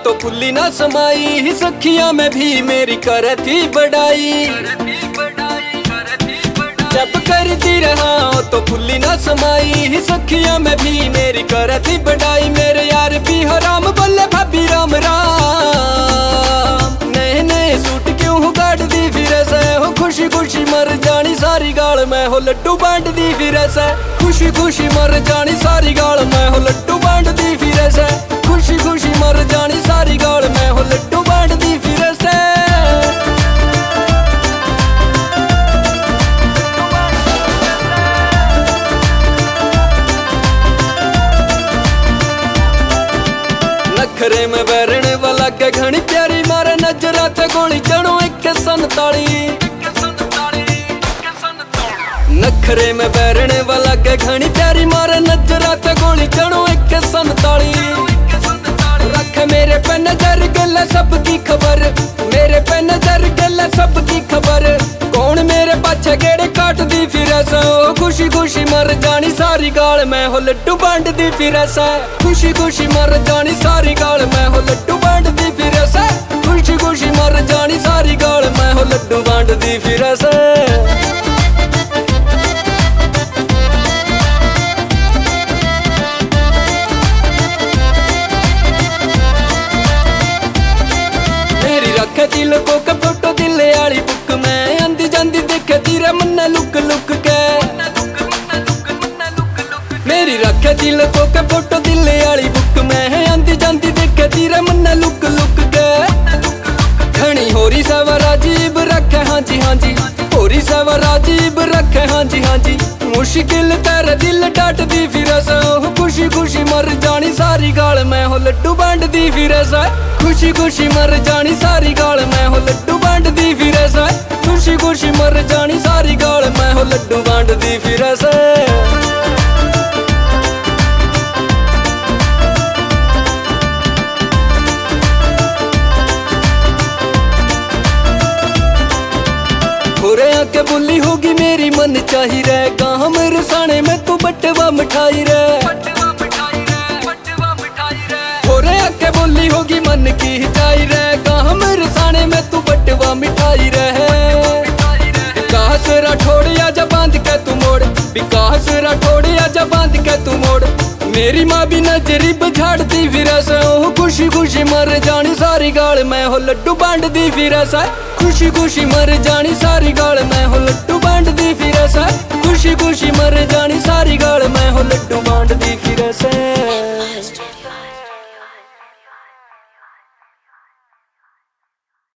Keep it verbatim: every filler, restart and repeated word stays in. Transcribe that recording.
तो फुल्ली ना समाई, सखिया में भी मेरी कर थी बढ़ाई। जब करती रहा तो फुल्ली ना समाई, सखिया में भी मेरी कर थी बढ़ाई। मेरे यार भी हराम बोले भाभी राम राम, नए नए सूट क्यों गाड़ दी फिर से हो, खुशी खुशी मर जानी सारी गाल मैं हो, लड्डू बांट दी फिर से। खुशी खुशी मर जानी सारी गाल मैं हो, लड्डू बांट दी फिर से। खुशी खुशी मर जानी सारी गाल मैं हो, लड्डू बांट दी फिर से। नखरे में बैरने वाला के घनी प्यारी, मारे नजरा ते गोली चढ़ो एक संताली। नखरे में बैरने वाला के घनी प्यारी, मारे नजरा ते गोली चढ़ो एक संताली। रख मेरे पे नजर गल सबकी खबर, मेरे पे नजर गल सबकी खबर। कौन मेरे पाछे गेड़े काट दी फिर ऐसा, खुशी खुशी मर जानी सारी गाल मैं हो, लड्डू बांट दी फिर ऐसा। खुशी खुशी मर जानी सारी गाल मैं हो, लड्डू बांट दी फिर ऐसा। खुशी खुशी मर जानी सारी गाल मैं हो, लड्डू बांट दी फिर ऐसा। रखे दिल को के फोटो दिल आली बुक में, आंदी जांदी देखे तेरे मन्ना लुक लुक के। मेरी रखे दिल को के फोटो दिल आली बुक में, आंदी जांदी देखे तेरे मन्ना लुक लुक के। घनी होरी सवर अजीब रखे हाँ जी हाँ जी, होरी सवर अजीब रखे हाँ जी हाँ जी। मुश्किल तेरे दिल डाट दी फिर ऐसा, खुशी खुशी मर जानी सारी गाल मैं हो, लड्डू बांट दी फिर ऐसा। खुशी खुशी मर जानी सारी गाल मैं हो, लड्डू बांट दी फिर ऐसा। खुशी खुशी मर जानी सारी गाल मैं हो, लड्डू बांट दी फिर ऐसा। के बुली होगी मेरी मन चाही रे, गाँव मेरे साने में तू बटवा मिठाई रे। होरे आके बोली होगी मन की चाही रे, गाँव मेरे साने में तू बटवा मिठाई रे। विकास राठौड़िया जा बांध के तू मोड़, विकास राठौड़िया जा बांध के तू मोड़। मेरी माँ भी नजरी बझाड़ दी फिर ऐसा, खुशी खुशी मर जानी सारी गाल मैं हो, लड्डू बांट दी फिर ऐसा। खुशी खुशी मर जानी सारी गाल